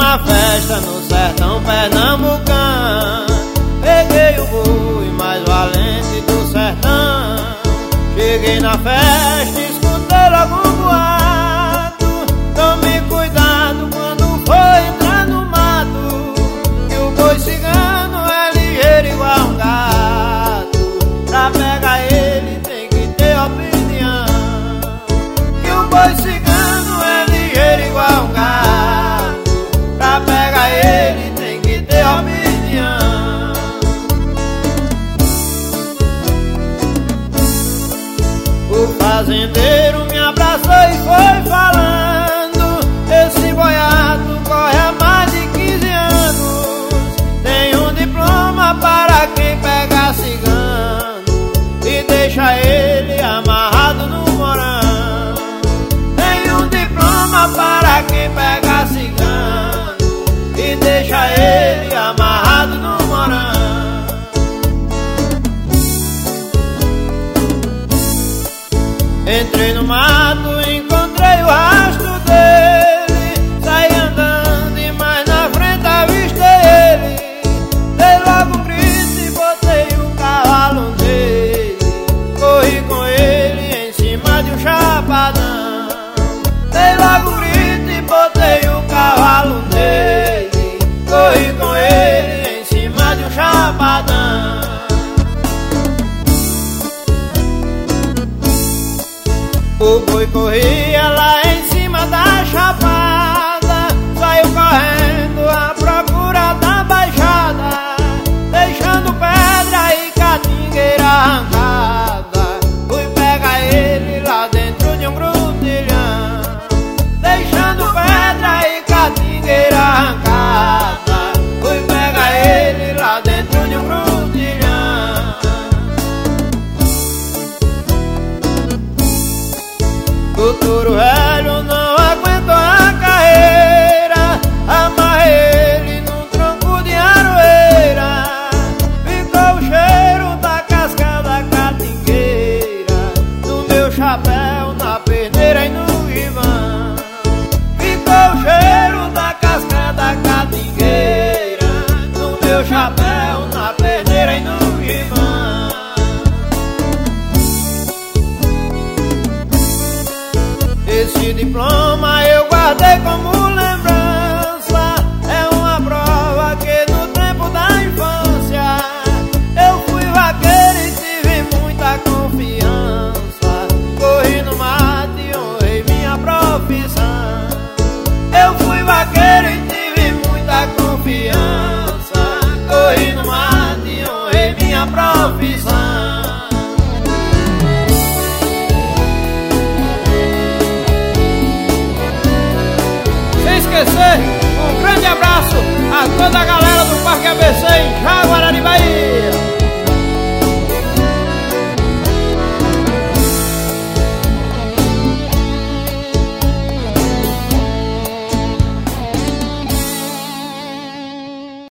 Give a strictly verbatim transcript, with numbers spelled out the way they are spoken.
numa festa no sertão pernambucano. Peguei o boi mais valente do sertão. Cheguei na festa, escutei logo um boato. Tome cuidado quando for entrar no mato, que o boi cigano é ligeiro igual um gato. Pra pegar ele tem que ter opinião, que o boi cigano é ligeiro igual um gato. Pra pegar ele tem que ter opinião. O fazendeiro me abraçou e foi falando: esse boiado corre há mais de quinze anos. Tem um diploma para quem pega cigano e deixa ele amarrado no morão. Tem um diploma para quem pega cigano e deixa ele amarrado no morão. Entrei no mato, encontrei o rastro dele. Saí andando e mais na frente avistei ele. Dei logo um grito e botei o cavalo nele. Corri com ele em cima de um chapadão. Dei logo um grito e botei o cavalo nele. Corri com ele em cima de um chapadão. O boi corria lá em cima da chapada, saiu correndo à procura da baixada, deixando pedra e catingueira arrancada. Fui pegar ele lá dentro de um grutilhão, deixando pedra e catingueira arrancada. Fui pegar ele lá dentro de um grutilhão. O touro velho não aguentou a carreira, amarrei ele num tronco de aroeira. Ficou o cheiro da casca da catingueira no meu chapéu, na perneira e no gibão. Ficou o cheiro da casca da catingueira no meu chapéu, na perneira e no gibão. Esse diploma eu guardei como